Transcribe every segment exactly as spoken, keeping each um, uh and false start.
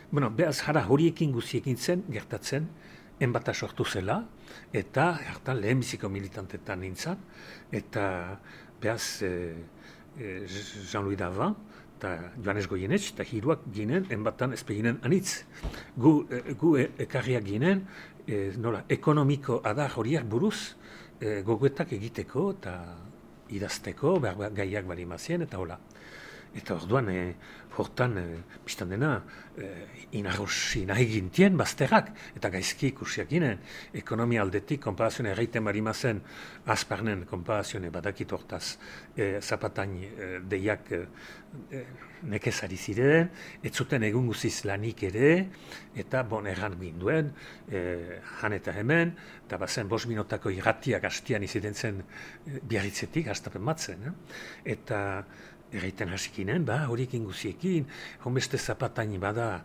Bueno, behaz, jara horiekin guziekin zen, gertatzen, enbata sortu zela, eta hartan lehenbiziko militantetan nintzen, eta behaz, e, e, Jean-Louis Davant, eta Joanes Goienetx, eta hiruak ginen, enbatan ezpeginen anitz. Gu, e, gu e, ekarriak ginen, e, nola, ekonomiko adar horiak buruz, e, gogoetak egiteko, eta idazteko, behar gaiak bali mazien, eta hola. Eta orduan, e, hortan, e, biztan dena, e, inarrosi nahi gintien bazterrak, eta gaizki ikusiak ginen, ekonomia aldetik, konparazione erraiten bari mazen, azparnen konparazione badakit hortaz, e, zapatain e, deiak e, e, nekezari ziren, ez zuten egun guziz lanik ere, eta bon erran ginduen, e, han eta hemen, eta bazen bos minutako irratiak hastian iziden zen e, biarritzetik, hastapen matzen, eh? Eta erraiten hasikinen, ba, horiekin guziekin, honbeste zapatain bada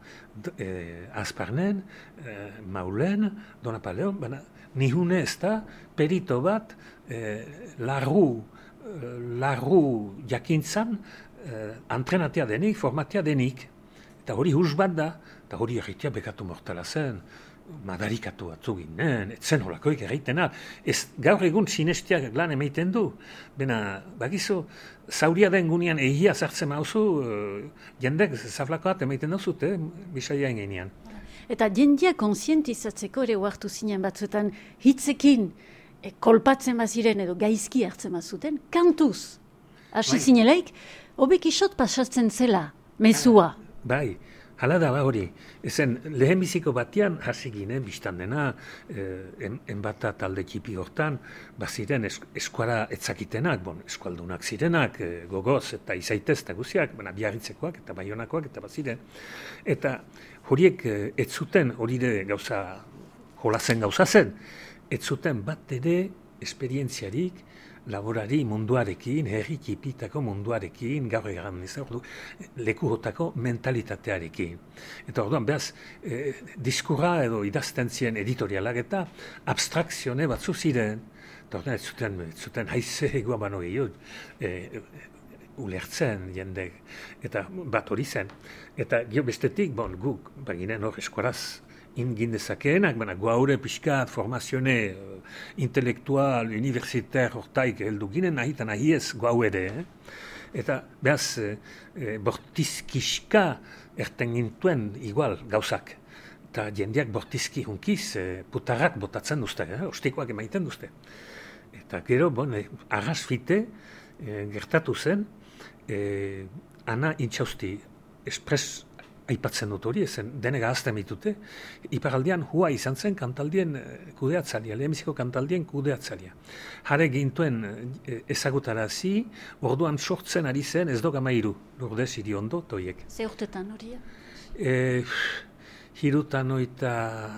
e, azparnen, e, maulen, donapaleon, baina nihune ez da, perito bat, e, larru, e, larru jakintzan, e, entrenatea denik, formatea denik. Eta hori hus bat da, eta hori erritia bekatu mortala zen, madarikatu batzu ginen, etzen holakoik erraitena. Ez gaur egun sinestiak lan emaiten du, bena, bagizu, zauria den gunean egia zartzen mauzu, uh, jendek zaflakoat emaiten dauzut, eh, bisaia ingenean. Eta jendia konsientizatzeko ere huartu zinen batzuetan hitzekin e, kolpatzen baziren edo gaizki hartzen bazuten, kantuz. Hasi zinelaik, hobek isot pasatzen zela, mezua. Bai. Hala da, ba hori, ezen lehenbiziko batean hasi ginen, biztan dena, eh, enbata talde txipi hortan, baziren es, eskuara etzakitenak, bon, eskualdunak zirenak, eh, gogoz eta izaitez eta guziak, baina biarritzekoak eta baionakoak eta baziren. Eta horiek eh, ez zuten, hori de gauza, jolazen gauza zen, ez zuten bat ere esperientziarik, laborari munduarekin, herri txipitako munduarekin, gaur egan ordu, leku hotako mentalitatearekin. Eta orduan, behaz, eh, diskurra edo idazten ziren editorialak eta abstrakzione batzu ziren. Eta orduan, ez zuten, ez zuten haize egoa bano gehiago, eh, ulertzen jendek, eta bat hori zen. Eta gio bestetik, bon, guk, baginen hor eskuaraz, ingin dezakeenak, baina guaure pixkat, formazione uh, intelektual, universitar hortaik heldu ginen, nahi eta nahi ez guau ere. Eh? Eta behaz, eh, bortizkiska erten gintuen igual gauzak. Eta jendeak bortizki hunkiz, eh, putarrak botatzen duzte, eh? Ostikoak emaiten duzte. Eta gero, bon, eh, arras fite, eh, gertatu zen, eh, ana intxausti, espres aipatzen dut hori, ezen denega azten bitute, iparaldean hua izan zen kantaldien kudeatzalia, lehenbiziko kantaldien kudeatzalia. Jare gintuen ezagutarazi, orduan sortzen ari zen ez dok amairu, lurdez hiri ondo, toiek. Ze urtetan hori? E, hirutan oita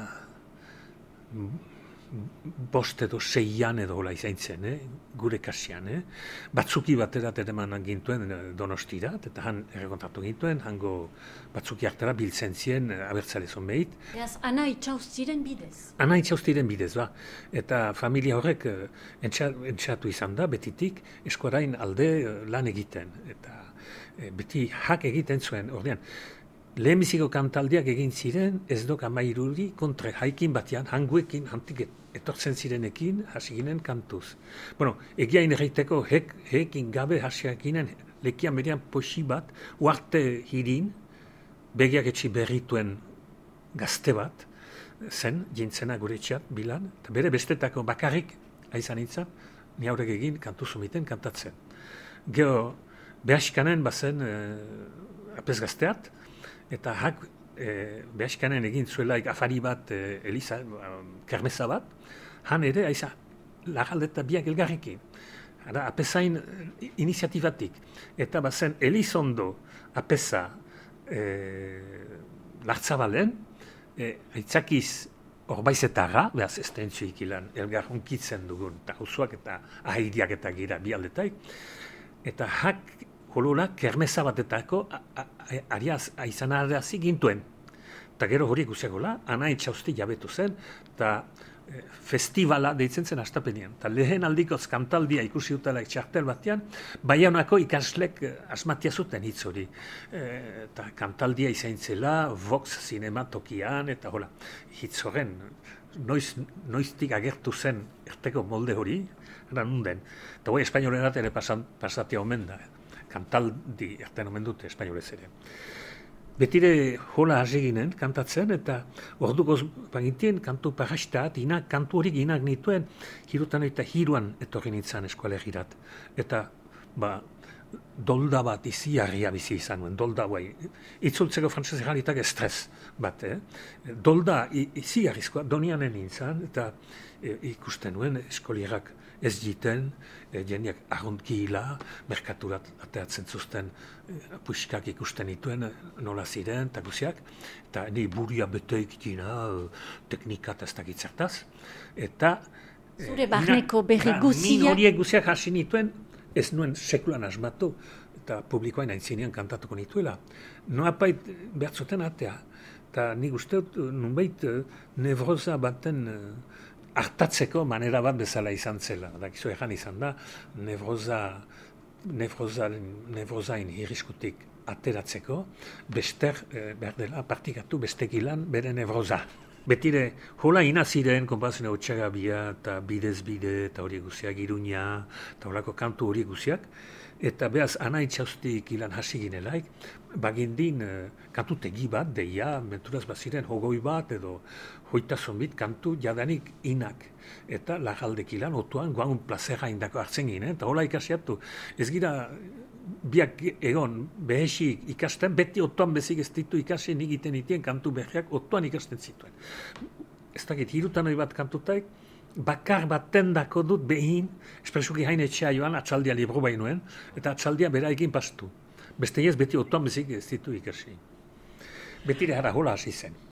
bost edo seian edo hola izan zen, eh? Gure kasian. Eh? Batzuki baterat edemanan gintuen Donostirat, eta han errekontatu gintuen, hango batzuki hartara biltzen zien abertzale zonbeit. Eaz, ana itxauztiren bidez? Ana itxauztiren bidez, ba. Eta familia horrek entxatu izan da, betitik, eskuarain alde lan egiten. Eta e, beti hak egiten zuen, ordean, lehenbiziko kantaldiak egin ziren, ez dok amairuri kontre haikin batean, hanguekin, hantik etortzen zirenekin, hasi ginen kantuz. Bueno, egiain erraiteko hek, hekin gabe hasiak ginen, lekian berean posi bat, uarte hirin, begiak etxi berrituen gazte bat, zen, jintzena gure txat, bilan, eta bere bestetako bakarrik, aizan nintzen, ni haurek egin kantu zumiten kantatzen. Gero, behaskanen bazen eh, apez gazteat, eta hak e, behaskanen egin zuelaik afari bat, e, Eliza, kermesa bat, han ere, aiza, lagaldeta biak elgarrekin. Hara, apezain iniziatibatik. Eta bazen Elizondo apesa e, lartzabalen, e, aitzakiz horbaizetarra, behaz ez da entzuik ilan, elgar hunkitzen dugun, eta hauzuak eta ahaidiak eta gira bi aldetaik, eta hak holola kermesa batetako ariaz aizan arazi gintuen. Eta gero hori guziagola, ana itxausti jabetu zen, eta festivala deitzen zen astapenean. Eta lehen aldikoz kantaldia ikusi dutela txartel batean, Baionako ikaslek asmatia zuten hitz hori. Eta kantaldia izain zela, Vox zinematokian, eta hola, hitz horren, noiz, noiztik agertu zen erteko molde hori, era nunden. Eta hoi espainolerat ere pasatia omen da. Kantaldi erten omen dute espainolez ere. Betire hola hasi ginen kantatzen, eta ordukoz bagintien kantu parastat, inak, kantu horik inak nituen, hirutan eta hiruan etorri nintzen eskualegirat. Eta, ba, dolda bat iziarria bizi izan nuen, dolda guai. Itzultzeko frantzese jalitak estres bat, eh? Dolda iziarrizkoa, donianen nintzen, eta e, ikusten nuen eskolierak ez jiten, e, jendeak arrondgila, merkaturat ateatzen zuzten, e, puxkak ikusten dituen, nola ziren, eta guziak, eta ni buria beteik dina, teknika eta ez dakitzertaz, eta zure barneko berri guziak? Min horiek guziak hasi nituen, ez nuen sekulan asmatu, eta publikoain aintzinean kantatuko nituela. Noa pait behartzuten atea, eta nik uste dut, nunbait, nevroza baten hartatzeko manera bat bezala izan zela. Dakizu egan izan da, nevroza, nevroza, nevrozain hirriskutik ateratzeko, bester, eh, behar dela, partikatu bestekilan bere nevroza. Betire, hola inaziren, konpazioa Otxagabia, eta bidez bide, eta hori guziak, Iruña, eta horako kantu hori guziak, eta behaz, ana itxaustik ilan hasi ginelaik, bagindin uh, kantu tegi bat, deia, menturaz baziren, hogoi bat, edo hoitazon bit, kantu jadanik inak. Eta lagaldek ilan, otuan, guan plazera indako hartzen ginen, eta hola ikasiatu. Ez gira, biak egon, behesik ikasten, beti otuan bezik ez ditu ikasi egiten itien kantu behiak otuan ikasten zituen. Ez dakit, hirutan hori bat kantutaik, bakar bat tendako dut behin, espresuki hain etxea joan, atxaldia libro bainuen, eta atxaldia beraikin pastu. Beste ez, beti otuan bezik ez ditu ikasi. Betire hara hola hasi zen.